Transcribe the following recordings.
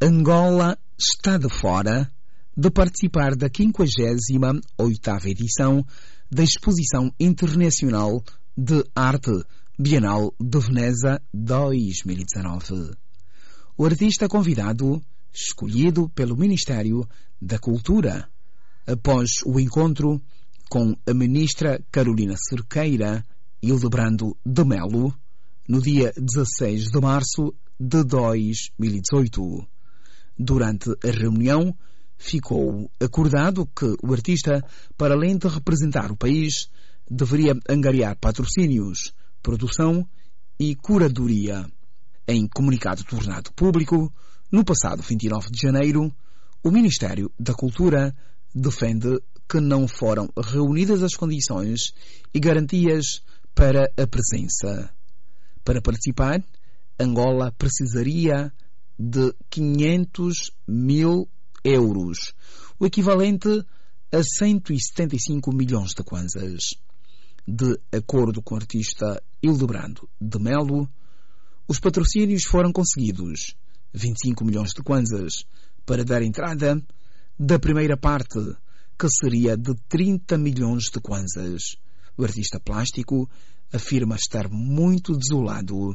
Angola está de fora de participar da 58ª edição da Exposição Internacional de Arte Bienal de Veneza 2019. O artista convidado, escolhido pelo Ministério da Cultura, após o encontro com a ministra Carolina Cerqueira, Hildebrando de Melo, no dia 16 de março de 2018. Durante a reunião, ficou acordado que o artista, para além de representar o país, deveria angariar patrocínios, produção e curadoria. Em comunicado tornado público, no passado 29 de janeiro, o Ministério da Cultura defende que não foram reunidas as condições e garantias para a presença. Para participar, Angola precisaria de 500 mil euros, o equivalente a 175 milhões de kwanzas. De acordo com o artista Hildebrando de Melo, os patrocínios foram conseguidos, 25 milhões de kwanzas, para dar entrada da primeira parte, que seria de 30 milhões de kwanzas. O artista plástico afirma estar muito desolado.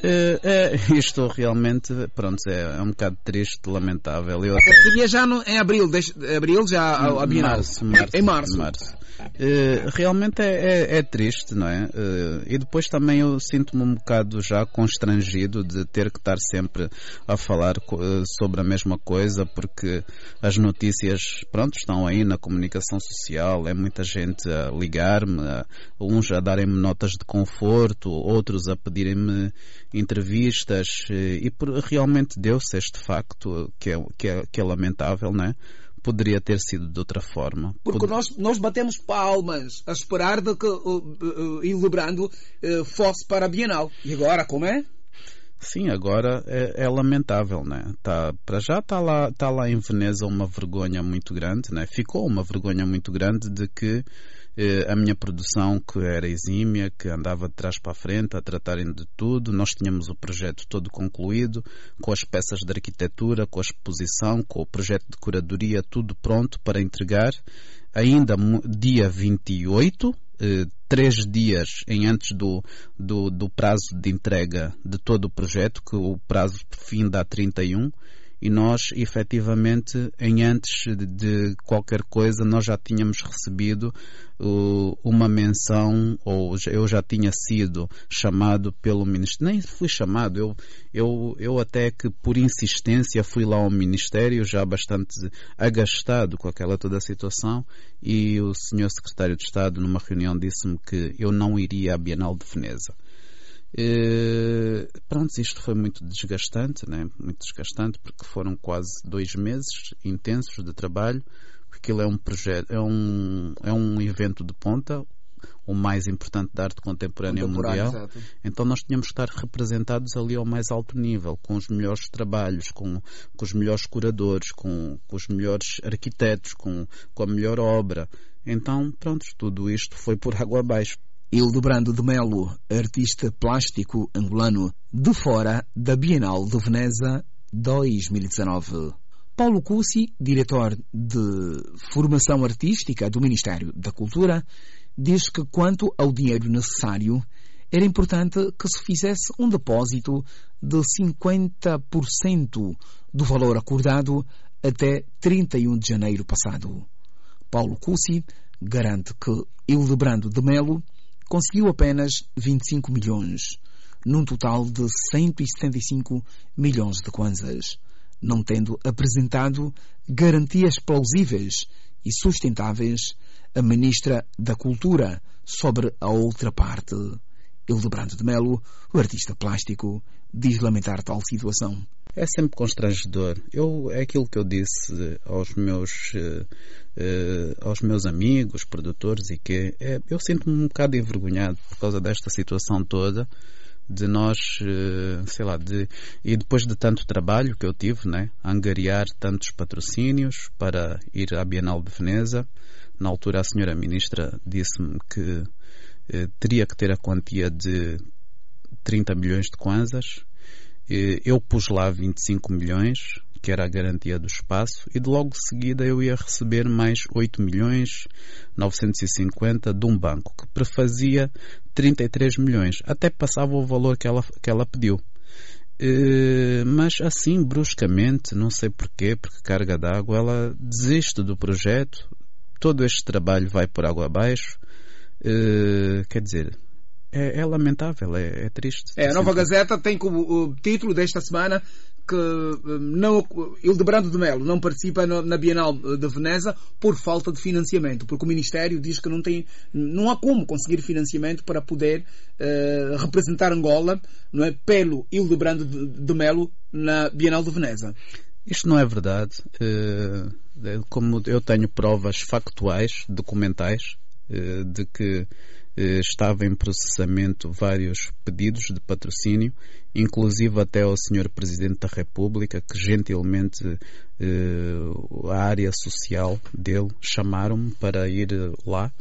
Isto realmente, pronto, é um bocado triste, lamentável. Seria já em abril, já a Bienal. Em março. Realmente é triste, não é? E depois também eu sinto-me um bocado já constrangido de ter que estar sempre a falar sobre a mesma coisa, porque as notícias, pronto, estão aí na comunicação social, é muita gente a ligar-me, uns a darem-me notas de conforto, outros a pedirem-me entrevistas, e realmente deu-se este facto que é lamentável, não é? Poderia ter sido de outra forma. Porque nós batemos palmas a esperar de que Hildebrando fosse para a Bienal. E agora, como é? Sim, agora é lamentável, né? Para já está lá em Veneza uma vergonha muito grande, né? Ficou uma vergonha muito grande de que a minha produção, que era exímia, que andava de trás para a frente a tratarem de tudo, nós tínhamos o projeto todo concluído, com as peças de arquitetura, com a exposição, com o projeto de curadoria, tudo pronto para entregar, ainda dia 28, 3 dias antes do prazo de entrega de todo o projeto, que o prazo finda a 31, e nós, efetivamente, antes de qualquer coisa, nós já tínhamos recebido uma menção, ou eu já tinha sido chamado pelo Ministério. Nem fui chamado, eu até que por insistência fui lá ao Ministério, já bastante agastado com aquela toda a situação, e o Sr. Secretário de Estado, numa reunião, disse-me que eu não iria à Bienal de Veneza. Pronto, isto foi muito desgastante, né? Muito desgastante, porque foram quase 2 meses intensos de trabalho, porque aquilo é um projeto, é um evento de ponta, o mais importante da arte contemporânea mundial. Exato. Então nós tínhamos que estar representados ali ao mais alto nível, com os melhores trabalhos, com os melhores curadores, com os melhores arquitetos, com a melhor obra. Então, pronto, tudo isto foi por água abaixo. Hildebrando de Melo, artista plástico angolano, de fora da Bienal de Veneza 2019. Paulo Cussi, diretor de formação artística do Ministério da Cultura, diz que quanto ao dinheiro necessário, era importante que se fizesse um depósito de 50% do valor acordado até 31 de janeiro passado. Paulo Cussi garante que Hildebrando de Melo conseguiu apenas 25 milhões, num total de 175 milhões de kwanzas, não tendo apresentado garantias plausíveis e sustentáveis a Ministra da Cultura sobre a outra parte. Hildebrando de Melo, o artista plástico, diz lamentar tal situação. É sempre constrangedor. É aquilo que eu disse aos meus amigos, produtores, e que eu sinto-me um bocado envergonhado por causa desta situação toda, de nós, e depois de tanto trabalho que eu tive, né, angariar tantos patrocínios para ir à Bienal de Veneza. Na altura a senhora ministra disse-me que teria que ter a quantia de 30 milhões de kwanzas. Eu pus lá 25 milhões, que era a garantia do espaço, e de logo de seguida eu ia receber mais 8.950.000 de um banco, que prefazia 33 milhões. Até passava o valor que ela pediu. Mas assim, bruscamente, não sei porquê, porque Carga d'Água, ela desiste do projeto, todo este trabalho vai por água abaixo. Quer dizer, é lamentável, é triste. A Nova Gazeta tem como título desta semana que Hildebrando de Melo não participa na Bienal de Veneza por falta de financiamento, porque o Ministério diz que não há como conseguir financiamento para poder representar Angola, não é, pelo Hildebrando de Melo na Bienal de Veneza. Isto não é verdade. Como eu tenho provas factuais, documentais, de que estava em processamento vários pedidos de patrocínio, inclusive até ao Sr. Presidente da República, que gentilmente a área social dele chamaram-me para ir lá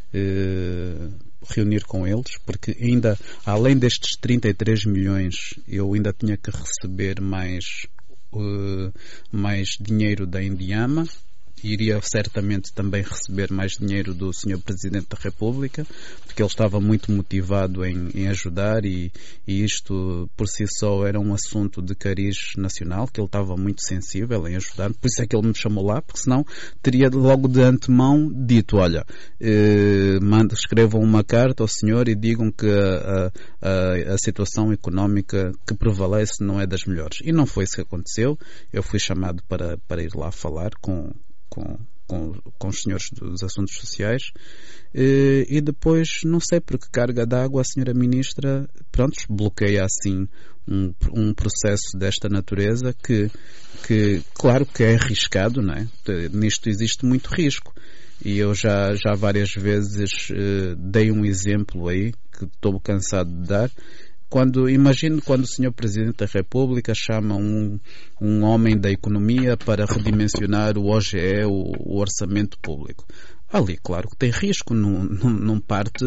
reunir com eles, porque ainda, além destes 33 milhões, eu ainda tinha que receber mais dinheiro da Indiama. Iria certamente também receber mais dinheiro do Sr. Presidente da República, porque ele estava muito motivado em ajudar, e isto por si só era um assunto de cariz nacional, que ele estava muito sensível em ajudar. Por isso é que ele me chamou lá, porque senão teria logo de antemão dito: olha, escrevam uma carta ao senhor e digam que a situação económica que prevalece não é das melhores. E não foi isso que aconteceu. Eu fui chamado para ir lá falar com os senhores dos assuntos sociais, e depois, não sei por que Carga d'Água, a senhora ministra, bloqueia assim um processo desta natureza que claro que é arriscado, não é? Nisto existe muito risco, e eu já várias vezes dei um exemplo aí que estou cansado de dar. Imagino quando o Sr. Presidente da República chama um homem da economia para redimensionar o OGE, o orçamento público. Ali, claro que tem risco, não parte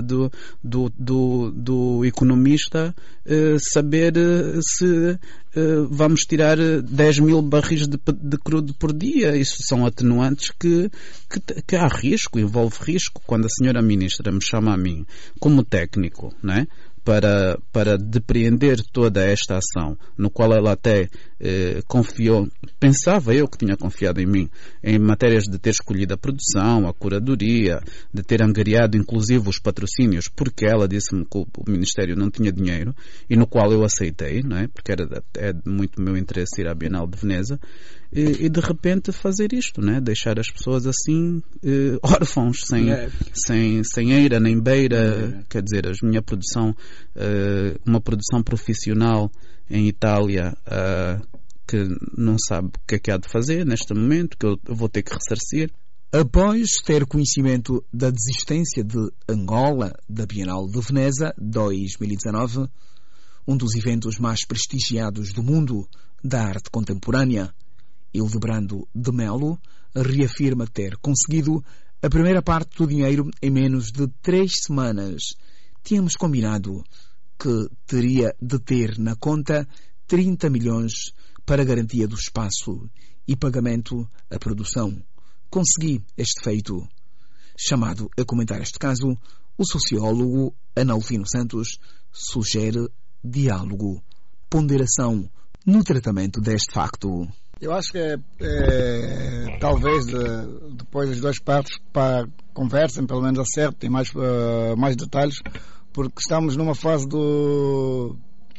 do economista saber se vamos tirar 10 mil barris de crudo por dia. Isso são atenuantes que há risco, envolve risco. Quando a senhora ministra me chama a mim como técnico, não é? Para depreender toda esta ação, no qual ela até confiou, pensava eu que tinha confiado em mim, em matérias de ter escolhido a produção, a curadoria, de ter angariado inclusive os patrocínios, porque ela disse-me que o Ministério não tinha dinheiro, e no qual eu aceitei, não é? Porque é muito meu interesse ir à Bienal de Veneza, e de repente fazer isto, né? Deixar as pessoas assim órfãos, sem eira nem beira. Quer dizer, a minha produção, uma produção profissional em Itália, que não sabe o que é que há de fazer neste momento, que eu vou ter que ressarcir. Após ter conhecimento da desistência de Angola da Bienal de Veneza 2019, um dos eventos mais prestigiados do mundo da arte contemporânea, Hildebrando de Melo reafirma ter conseguido a primeira parte do dinheiro em menos de 3 semanas. Tínhamos combinado que teria de ter na conta 30 milhões para garantia do espaço e pagamento à produção. Consegui este feito. Chamado a comentar este caso, o sociólogo Analfino Santos sugere diálogo, ponderação no tratamento deste facto. Eu acho que talvez depois as duas partes conversem, pelo menos acertem mais detalhes, porque estamos numa fase por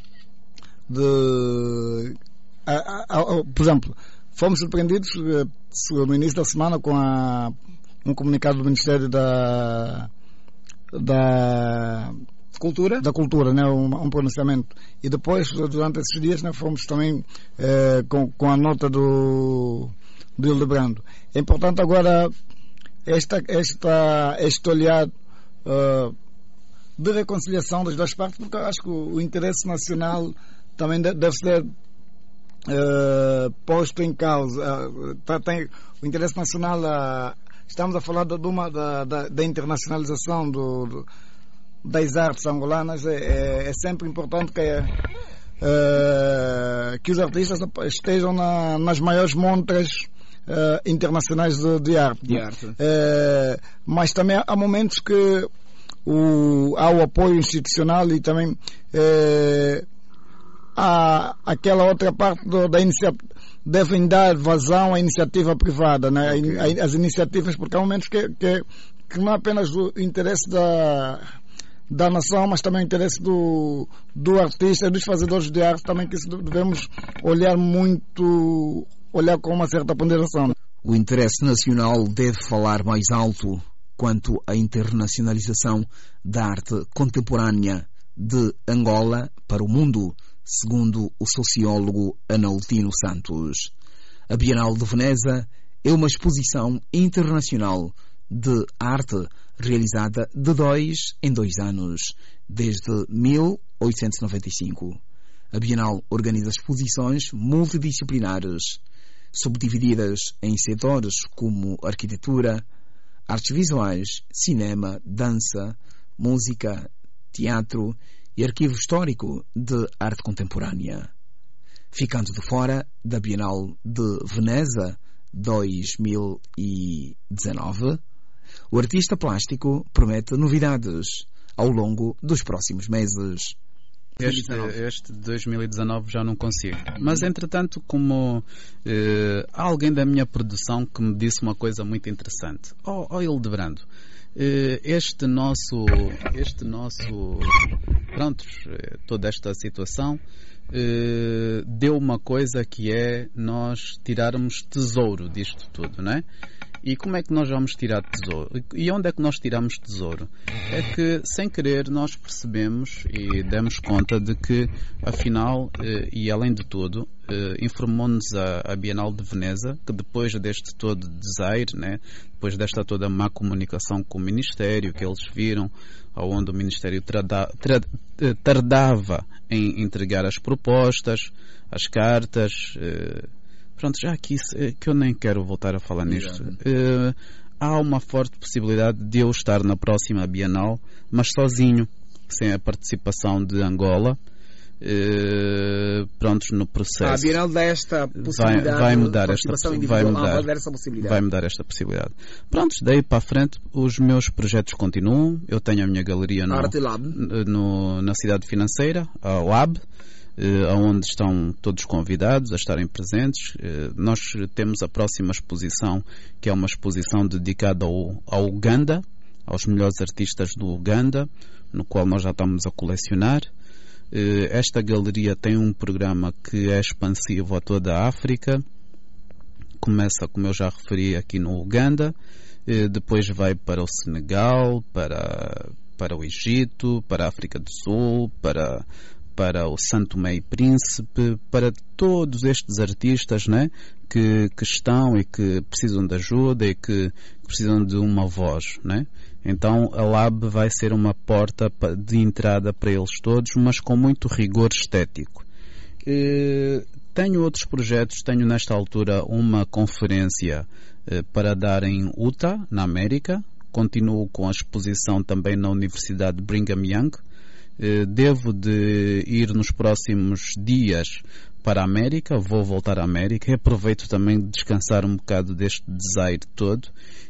exemplo, fomos surpreendidos no início da semana com um comunicado do Ministério da Cultura, né, um pronunciamento, e depois durante esses dias, né, fomos também com a nota do Hildebrando. É importante agora este olhar de reconciliação das duas partes, porque eu acho que o interesse nacional também deve ser posto em causa. Tem o interesse nacional. Estamos a falar da internacionalização das artes angolanas. É sempre importante que os artistas estejam nas maiores montras internacionais de arte. Mas também há momentos que há o apoio institucional e também há aquela outra parte da iniciativa, devem dar vazão à iniciativa privada, né? As iniciativas, porque há momentos que não é apenas o interesse da nação, mas também o interesse do artista, dos fazedores de arte, também que devemos olhar com uma certa ponderação. O interesse nacional deve falar mais alto quanto à internacionalização da arte contemporânea de Angola para o mundo, segundo o sociólogo Analtino Santos. A Bienal de Veneza é uma exposição internacional de arte realizada de 2 em 2 anos, desde 1895. A Bienal organiza exposições multidisciplinares, subdivididas em setores como arquitetura, artes visuais, cinema, dança, música, teatro e arquivo histórico de arte contemporânea. Ficando de fora da Bienal de Veneza 2019, o artista plástico promete novidades ao longo dos próximos meses. Este 2019 já não consigo. Mas, entretanto, como há alguém da minha produção que me disse uma coisa muito interessante. Hildebrando, este nosso toda esta situação deu uma coisa que é nós tirarmos tesouro disto tudo, não é? E como é que nós vamos tirar tesouro? E onde é que nós tiramos tesouro? É que, sem querer, nós percebemos e demos conta de que, afinal, e além de tudo, informou-nos a Bienal de Veneza que depois deste todo desaire, né, depois desta toda má comunicação com o Ministério, que eles viram, onde o Ministério tardava em entregar as propostas, as cartas... Pronto, já aqui que eu nem quero voltar a falar nisto. Há uma forte possibilidade de eu estar na próxima Bienal, mas sozinho, sem a participação de Angola. Prontos, no processo. A Bienal dá esta possibilidade. Vai mudar essa possibilidade. Prontos, daí para a frente os meus projetos continuam. Eu tenho a minha galeria na cidade financeira, a Lab, onde estão todos convidados a estarem presentes. Nós temos a próxima exposição, que é uma exposição dedicada ao Uganda, aos melhores artistas do Uganda, no qual nós já estamos a colecionar. Esta galeria tem um programa que é expansivo a toda a África. Começa, como eu já referi, aqui no Uganda, depois vai para o Senegal, para o Egito, para a África do Sul, para o São Tomé e Príncipe, para todos estes artistas, né, que estão e que precisam de ajuda e que precisam de uma voz, né? Então a Lab vai ser uma porta de entrada para eles todos, mas com muito rigor estético. Tenho outros projetos, tenho nesta altura uma conferência para dar em Utah, na América. Continuo com a exposição também na Universidade de Brigham Young. Devo de ir nos próximos dias para a América, vou voltar à América e aproveito também de descansar um bocado deste desaire todo.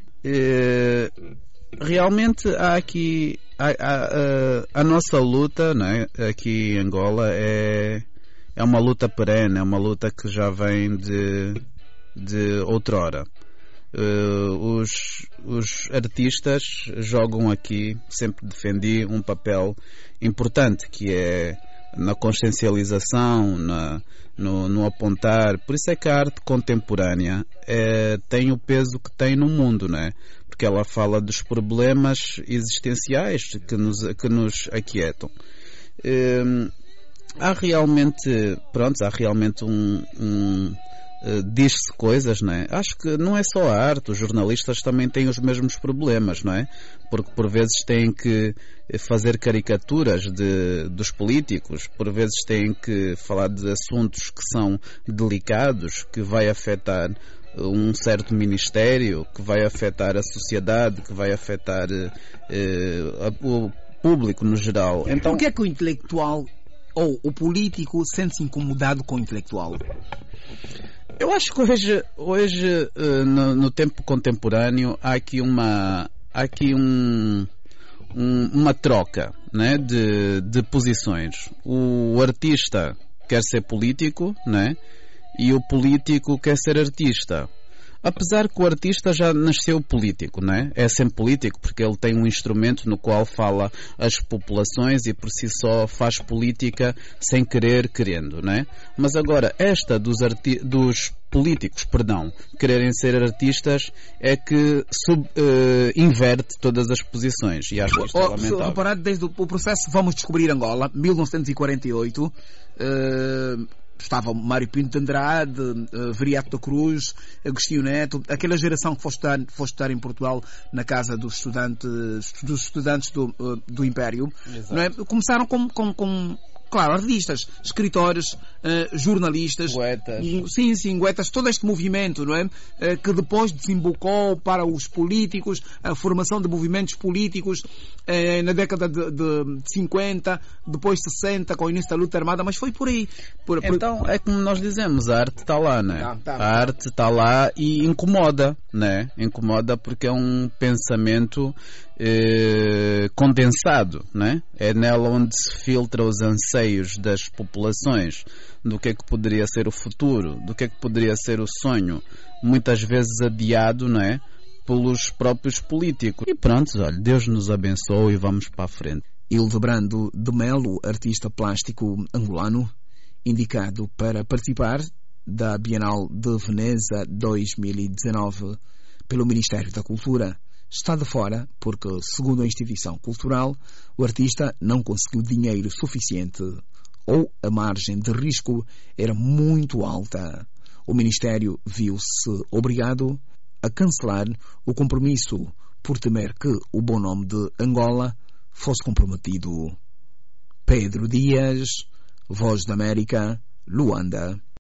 Realmente há aqui a nossa luta, não é? Aqui em Angola é uma luta perene, é uma luta que já vem de outrora. Os artistas jogam aqui, sempre defendi um papel importante, que é na consciencialização, no apontar. Por isso é que a arte contemporânea tem o peso que tem no mundo, não é? Porque ela fala dos problemas existenciais que nos aquietam. Há realmente diz-se coisas, não é? Acho que não é só a arte, os jornalistas também têm os mesmos problemas, não é? Porque por vezes têm que fazer caricaturas dos políticos, por vezes têm que falar de assuntos que são delicados, que vai afetar um certo ministério, que vai afetar a sociedade, que vai afetar o público no geral. Então, por que é que o intelectual ou o político sente-se incomodado com o intelectual? Eu acho que hoje no tempo contemporâneo há aqui uma troca, né, de posições. O artista quer ser político, né, e o político quer ser artista. Apesar que o artista já nasceu político, né? É sempre político porque ele tem um instrumento no qual fala às populações e por si só faz política sem querer, querendo, né? Mas agora, esta dos políticos, quererem ser artistas é que inverte todas as posições e acho isto lamentável. Reparado desde o processo Vamos Descobrir Angola, 1948, estava Mário Pinto de Andrade, Viriato da Cruz, Agostinho Neto, aquela geração que foi estudar em Portugal na casa dos estudantes do Império, não é? Começaram com claro, artistas, escritores, jornalistas, poetas, todo este movimento, não é? Que depois desembocou para os políticos, a formação de movimentos políticos na década de 50, depois 60, com o início da luta armada, mas foi por aí. Então, é como nós dizemos, a arte está lá, né? A arte está lá e incomoda, né? Incomoda porque é um pensamento condensado, né? É nela onde se filtra os anseios das populações do que é que poderia ser o futuro, do que é que poderia ser o sonho, muitas vezes adiado, não é? Pelos próprios políticos. E pronto, olha, Deus nos abençoe e vamos para a frente. Hildebrando de Melo, artista plástico angolano, indicado para participar da Bienal de Veneza 2019 pelo Ministério da Cultura, está de fora porque, segundo a instituição cultural, o artista não conseguiu dinheiro suficiente ou a margem de risco era muito alta. O Ministério viu-se obrigado a cancelar o compromisso por temer que o bom nome de Angola fosse comprometido. Pedro Dias, Voz da América, Luanda.